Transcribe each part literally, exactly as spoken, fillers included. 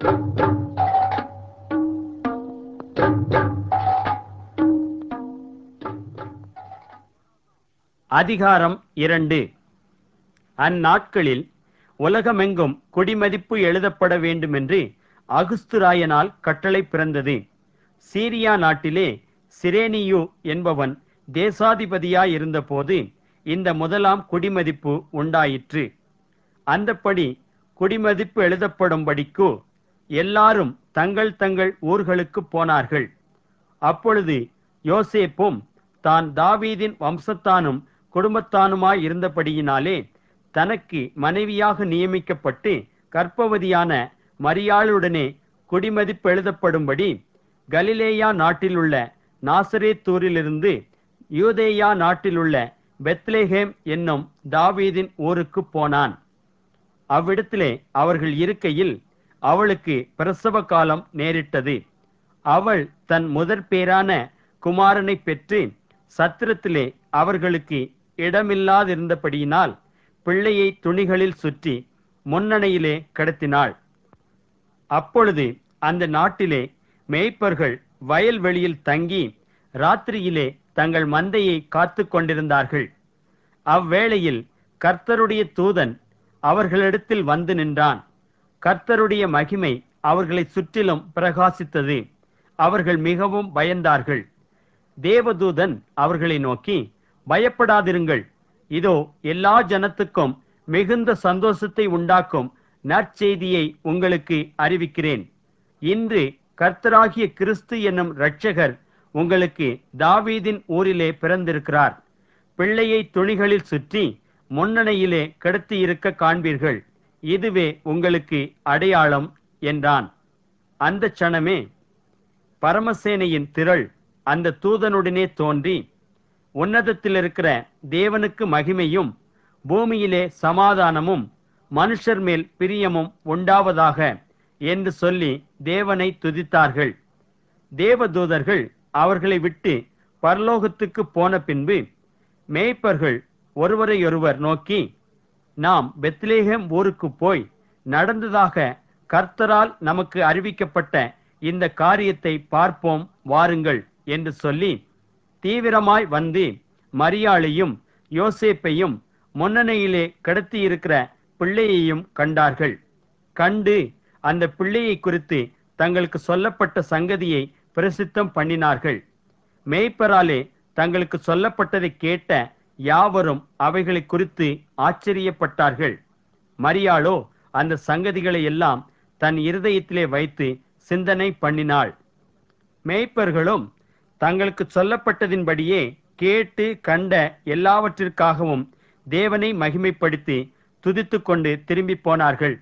அதிகாரம் இரண்டு. அந்நாட்களில் உலகமெங்கும் குடிமதிப்பு எழுதப்பட வேண்டுமென்று அகுஸ்துராயனால் கட்டளை பிறந்தது. சீரியா நாட்டிலே சிரேனியு என்பவன் தேசாதிபதியாயிருந்தபோது இந்த முதலாம் குடிமதிப்பு உண்டாயிற்று. அந்தப்படி குடிமதிப்பு எழுதப்படும்படிக்கு எல்லாரும் தங்கள் தங்கள் ஊர்களுக்கு போனார்கள். அப்பொழுது யோசேப்பும் தான் தாவீதின் வம்சத்தானும் குடும்பத்தானுமாயிருந்தபடியினாலே தனக்கு மனைவியாக நியமிக்கப்பட்டு கர்ப்பவதியான மரியாளுடனே குடிமதிப்பு எழுதப்படும்படி கலிலேயா நாட்டிலுள்ள நாசரேத்தூரிலிருந்து யூதேயா நாட்டிலுள்ள பெத்லெகேம் என்னும் தாவீதின் ஊருக்கு போனான். அவ்விடத்திலே அவர்கள் இருக்கையில் அவளுக்கு பிரசவ காலம் நேரிட்டது. அவள் தன் முதற் பேரான குமாரனை பெற்று சத்திரத்திலே அவர்களுக்கு இடமில்லாதிருந்தபடியினால் பிள்ளையை துணிகளில் சுற்றி முன்னணையிலே கிடத்தினாள். அப்பொழுது அந்த நாட்டிலே மேய்ப்பர்கள் வயல்வெளியில் தங்கி ராத்திரியிலே தங்கள் மந்தையை காத்து கொண்டிருந்தார்கள். அவ்வேளையில் கர்த்தருடைய தூதன் அவர்களிடத்தில் வந்து நின்றான். கர்த்தருடைய மகிமை அவர்களை சுற்றிலும் பிரகாசித்தது. அவர்கள் மிகவும் பயந்தார்கள். தேவதூதன் அவர்களை நோக்கி, பயப்படாதிருங்கள், இதோ எல்லா ஜனத்துக்கும் மிகுந்த சந்தோஷத்தை உண்டாக்கும் நற்செய்தியை உங்களுக்கு அறிவிக்கிறேன். இன்று கர்த்தராகிய கிறிஸ்து என்னும் இரட்சகர் உங்களுக்கு தாவீதின் ஊரிலே பிறந்திருக்கிறார். பிள்ளையை துணிகளில் சுற்றி முன்னணையிலே கிடத்தியிருக்க காண்பீர்கள். இதுவே உங்களுக்கு அடையாளம் என்றான். அந்த சணமே பரமசேனையின் திரள் அந்த தூதனுடனே தோன்றி, உன்னதத்தில் இருக்கிற தேவனுக்கு மகிமையும் பூமியிலே சமாதானமும் மனுஷர் மேல் பிரியமும் உண்டாவதாக என்று சொல்லி தேவனை துதித்தார்கள். தேவதூதர்கள் அவர்களை விட்டு பரலோகத்துக்கு போன பின்பு மேய்ப்பர்கள் ஒருவரையொருவர் நோக்கி, நாம் பெத்லெகேம் ஊருக்கு போய் நடந்ததாக கர்த்தரால் நமக்கு அறிவிக்கப்பட்ட இந்த காரியத்தை பார்ப்போம் வாருங்கள் என்று சொல்லி தீவிரமாய் வந்து மரியாளையும் யோசேப்பையும் முன்னணையிலே கிடத்தியிருக்கிற பிள்ளையையும் கண்டார்கள். கண்டு அந்த பிள்ளையை குறித்து தங்களுக்கு சொல்லப்பட்ட சங்கதியை பிரசித்தம் பண்ணினார்கள். மேய்ப்பராலே தங்களுக்கு சொல்லப்பட்டதை கேட்ட யாவரும் அவைகளை குறித்து ஆச்சரியப்பட்டார்கள். மரியாளோ அந்த சங்கதிகளை எல்லாம் தன் இருதயத்திலே வைத்து சிந்தனை பண்ணினாள். மேய்ப்பர்களும் தங்களுக்கு சொல்லப்பட்டதின்படியே கேட்டு கண்ட எல்லாவற்றிற்காகவும் தேவனை மகிமைப்படுத்தி துதித்துக் கொண்டு திரும்பி போனார்கள்.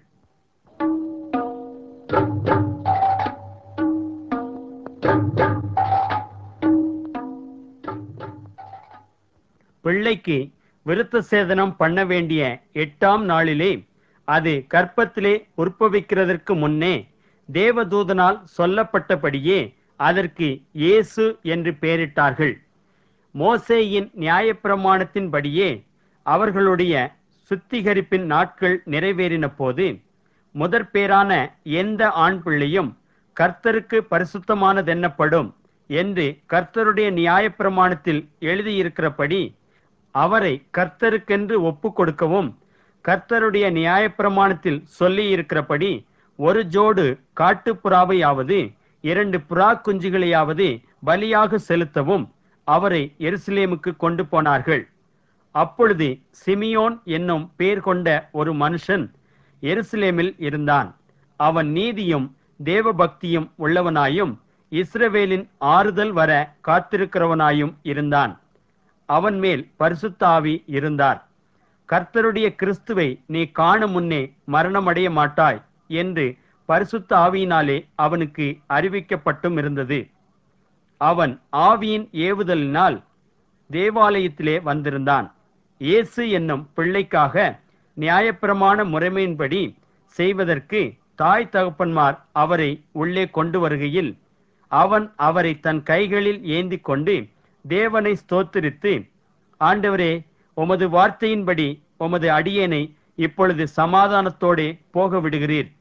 பிள்ளைக்கு விருத்த சேதனம் பண்ண வேண்டிய எட்டாம் நாளிலே, அது கர்ப்பத்திலே உற்பவிக்கிறதற்கு முன்னே தேவதூதனால் சொல்லப்பட்டபடியே அதற்கு இயேசு என்று பெயரிட்டார்கள். மோசேயின் நியாயப்பிரமாணத்தின்படியே அவர்களுடைய சுத்திகரிப்பின் நாட்கள் நிறைவேறின போது முதற் பேரான எந்த ஆண் பிள்ளையும் கர்த்தருக்கு பரிசுத்தமானதென்னப்படும் என்று கர்த்தருடைய நியாயப்பிரமாணத்தில் எழுதியிருக்கிறபடி அவரை கர்த்தருக்கென்று ஒப்பு கொடுக்கவும், கர்த்தருடைய நியாயப்பிரமாணத்தில் சொல்லி இருக்கிறபடி ஒரு ஜோடு காட்டுப்புறாவையாவது இரண்டு புறா குஞ்சுகளையாவது பலியாக செலுத்தவும் அவரை எருசலேமுக்கு கொண்டு போனார்கள். அப்பொழுது சிமியோன் என்னும் பேர் கொண்ட ஒரு மனுஷன் எருசலேமில் இருந்தான். அவன் நீதியும் தேவபக்தியும் உள்ளவனாயும் இஸ்ரவேலின் ஆறுதல் வர காத்திருக்கிறவனாயும் இருந்தான். அவன் மேல் பரிசுத்த ஆவி இருந்தார். கர்த்தருடைய கிறிஸ்துவை நீ காணும் முன்னே மரணமடைய மாட்டாய் என்று பரிசுத்த ஆவியினாலே அவனுக்கு அறிவிக்கப்பட்டும் இருந்தது. அவன் ஆவியின் ஏவுதலினால் தேவாலயத்திலே வந்திருந்தான். இயேசு என்னும் பிள்ளைக்காக நியாயப்பிரமாண முறைமையின்படி செய்வதற்கு தாய் தகப்பன்மார் அவரை உள்ளே கொண்டு வருகையில் அவன் அவரை தன் கைகளில் ஏந்தி கொண்டு தேவனை ஸ்தோத்திரித்து, ஆண்டவரே, உமது வார்த்தையின்படி உமது அடியேனை இப்பொழுது சமாதானத்தோடே போக விடுகிறீர்.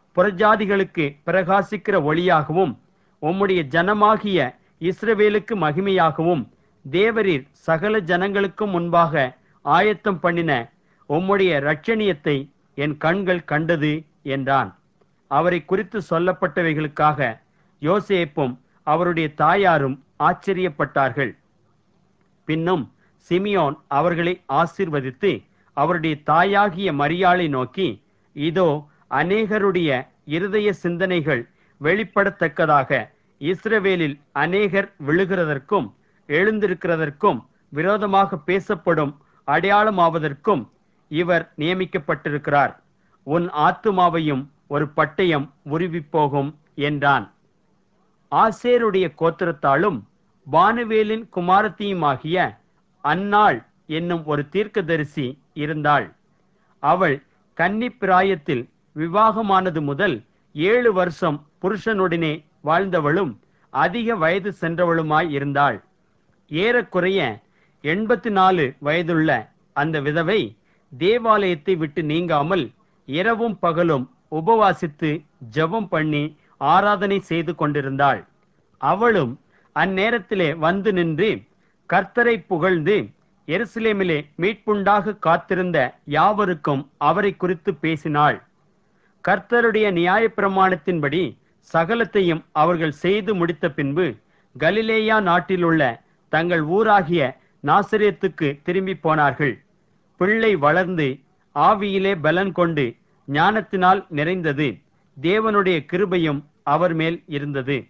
புறஜாதிகளுக்கு பிரகாசிக்கிற ஒளியாகவும் உம்முடைய ஜனமாகிய இஸ்ரவேலுக்கு மகிமையாகவும் தேவரீர் சகல ஜனங்களுக்கும் முன்பாக ஆயத்தம் பண்ணின உம்முடைய இரட்சணியத்தை என் கண்கள் கண்டது என்றான். அவரை குறித்து சொல்லப்பட்டவைகளுக்காக யோசேப்பும் அவருடைய தாயாரும் ஆச்சரியப்பட்டார்கள். பின்னும் சிமியோன் அவர்களை ஆசீர்வதித்து அவருடைய தாயாகிய மரியாளை நோக்கி, இதோ அநேகருடைய இருதய சிந்தனைகள் வெளிப்படத்தக்கதாக இஸ்ரவேலில் அநேகர் விழுகிறதற்கும் எழுந்திருக்கிறதற்கும் விரோதமாக பேசப்படும் அடையாளமாவதற்கும் இவர் நியமிக்கப்பட்டிருக்கிறார். உன் ஆத்துமாவையும் ஒரு பட்டயம் உருவிப் போகும் என்றான். ஆசேருடைய கோத்திரத்தாலும் பானுவேலின் குமாரத்தியுமாகிய அன்னாள் என்னும் ஒரு தீர்க்கதரிசி இருந்தாள். அவள் கன்னி பிராயத்தில் விவாகமானது முதல் ஏழு வருஷம் புருஷனுடனே வாழ்ந்தவளும் அதிக வயது சென்றவளுமாய் இருந்தாள். ஏறக்குறைய எண்பத்தி நாலு வயதுள்ள அந்த விதவை தேவாலயத்தை விட்டு நீங்காமல் இரவும் பகலும் உபவாசித்து ஜெபம் பண்ணி ஆராதனை செய்து கொண்டிருந்தாள். அவளும் அந்நேரத்திலே வந்து நின்று கர்த்தரை புகழ்ந்து எருசலேமிலே மீட்புண்டாக காத்திருந்த யாவருக்கும் அவரை குறித்து பேசினாள். கர்த்தருடைய நியாயப்பிரமாணத்தின்படி சகலத்தையும் அவர்கள் செய்து முடித்த பின்பு கலிலேயா நாட்டிலுள்ள தங்கள் ஊராகிய நாசரேத்துக்கு திரும்பி போனார்கள். பிள்ளை வளர்ந்து ஆவியிலே பலன் கொண்டு ஞானத்தினால் நிறைந்தது. தேவனுடைய கிருபையும் அவர் மேல் இருந்தது.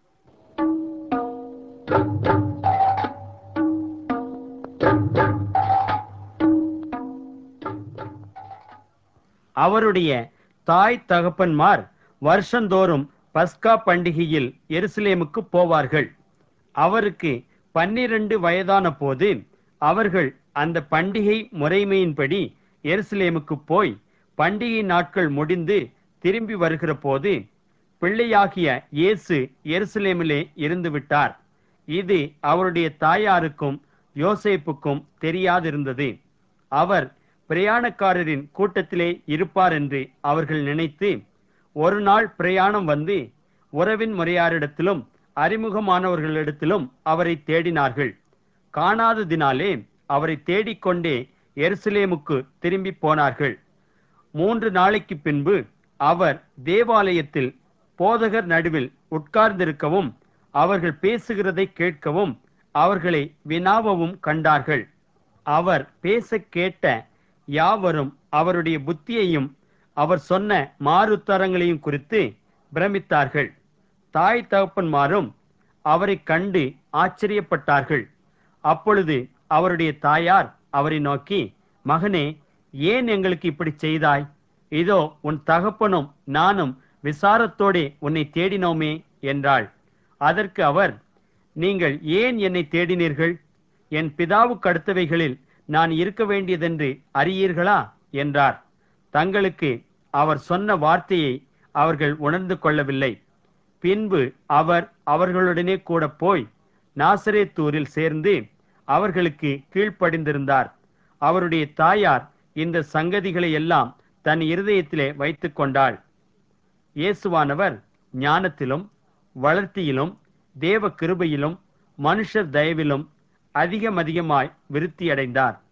அவருடைய தாய் தகப்பன்மார் வருஷந்தோறும் பஸ்கா பண்டிகையில் எருசலேமுக்கு போவார்கள். அவருக்கு பன்னிரண்டு வயதான போது அவர்கள் அந்த பண்டிகை முறைமையின்படி எருசலேமுக்கு போய் பண்டிகை நாட்கள் முடிந்து திரும்பி வருகிற போது பிள்ளையாகிய இயேசு எருசலேமிலே இருந்து விட்டார். இது அவருடைய தாயாருக்கும் யோசேப்புக்கும் தெரியாதிருந்தது. அவர் பிரயாணக்காரரின் கூட்டத்திலே இருப்பார் என்று அவர்கள் நினைத்து ஒரு நாள் பிரயாணம் வந்து உறவின் முறையாரிடத்திலும் அறிமுகமானவர்களிடத்திலும் அவரை தேடினார்கள். காணாததினாலே அவரை தேடிக்கொண்டே எருசலேமுக்கு திரும்பி போனார்கள். மூன்று நாளைக்கு பின்பு அவர் தேவாலயத்தில் போதகர் நடுவில் உட்கார்ந்திருக்கவும் அவர்கள் பேசுகிறதை கேட்கவும் அவர்களை வினாவவும் கண்டார்கள். அவர் பேச கேட்ட யாவரும் அவருடைய புத்தியையும் அவர் சொன்ன மாறுத்தரங்களையும் குறித்து பிரமித்தார்கள். தாய் தகப்பன்மாரும் அவரை கண்டு ஆச்சரியப்பட்டார்கள். அப்பொழுது அவருடைய தாயார் அவரை நோக்கி, மகனே, ஏன் எங்களுக்கு இப்படி செய்தாய்? இதோ உன் தகப்பனும் நானும் விசாரத்தோடே உன்னை தேடினோமே என்றாள். அதற்கு அவர், நீங்கள் ஏன் என்னை தேடினீர்கள்? என் பிதாவுக்கு அடுத்தவைகளில் நான் இருக்க வேண்டியதென்று அறியீர்களா என்றார். தங்களுக்கு அவர் சொன்ன வார்த்தையை அவர்கள் உணர்ந்து கொள்ளவில்லை. பின்பு அவர் அவர்களுடனே கூட போய் நாசரேத்தூரில் சேர்ந்து அவர்களுக்கு கீழ்ப்படிந்திருந்தார். அவருடைய தாயார் இந்த சங்கதிகளை எல்லாம் தன் இருதயத்திலே வைத்துக் கொண்டாள். இயேசுவானவர் ஞானத்திலும் வளர்த்தியிலும் தேவ கிருபையிலும் மனுஷர் தயவிலும் அதிகமதிகமாய் விருத்தியடைந்தார்.